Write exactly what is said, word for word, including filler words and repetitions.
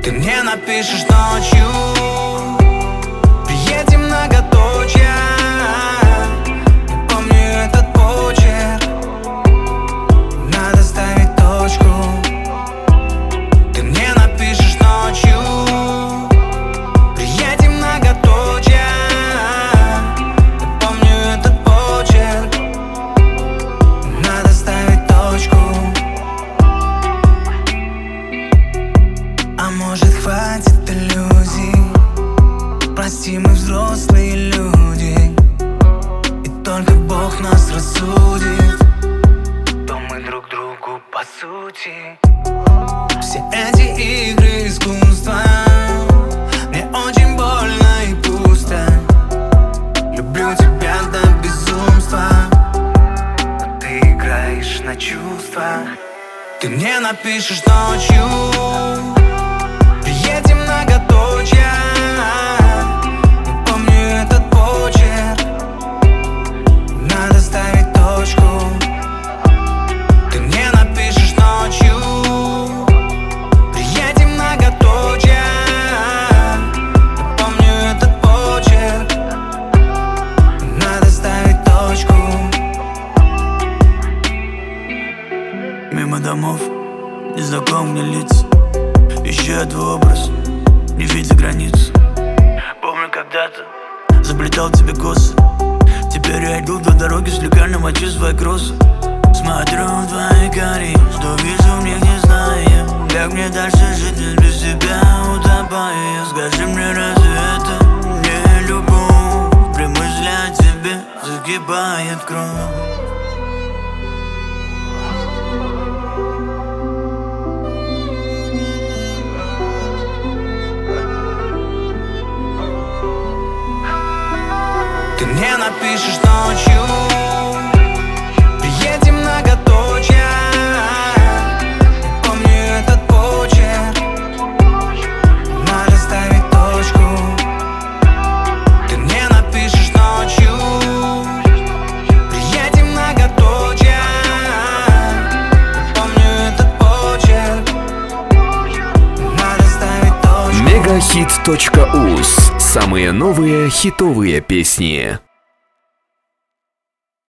Ты мне напишешь ночью, приедем многоточие. Не помню этот почерк, надо ставить точку. Ты мне напишешь ночью, приедем многоточие. Не помню этот почерк, надо ставить точку. А может, хватит иллюзий? Прости, мы взрослые люди, и только Бог нас рассудит, то мы друг другу по сути. Все эти игры искусства, мне очень больно и пусто. Люблю тебя до безумства, но ты играешь на чувства. Ты мне напишешь ночью, приедем многоточие. Не помню этот почерк, надо ставить точку. Ты мне напишешь ночью, приедем многоточие. Не помню этот почерк, надо ставить точку. Мимо домов, незнакомые лица, ищу твой образ, не видя границ. Помню, когда-то заплетал тебе косы, теперь я иду до дороги с лекальным чувством кросса. Смотрю в твои кори, что вижу в них, не знаю, как мне дальше жить без тебя, утопая. Скажи мне, разве это не любовь? При мысли о тебе закипает кровь. Ты мне напишешь ночью, приедем многоточие. Не помню этот почерк, надо ставить точку. Ты мне напишешь ночью, приедем многоточие. Не помню этот почерк, надо ставить точку. мегахит точка уз. Самые новые хитовые песни.